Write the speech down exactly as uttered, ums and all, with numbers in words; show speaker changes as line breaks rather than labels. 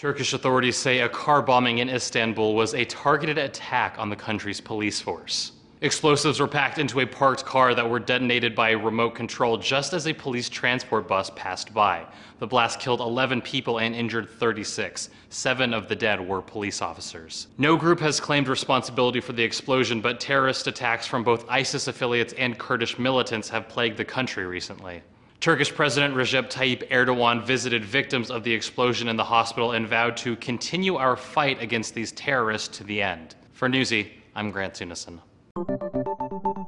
Turkish authorities say a car bombing in Istanbul was a targeted attack on the country's police force. Explosives were packed into a parked car that were detonated by remote control just as a police transport bus passed by. The blast killed eleven people and injured thirty-six. Seven of the dead were police officers. No group has claimed responsibility for the explosion, but terrorist attacks from both ISIS affiliates and Kurdish militants have plagued the country recently. Turkish President Recep Tayyip Erdogan visited victims of the explosion in the hospital and vowed to continue our fight against these terrorists to the end. For Newsy, I'm Grant Sunison.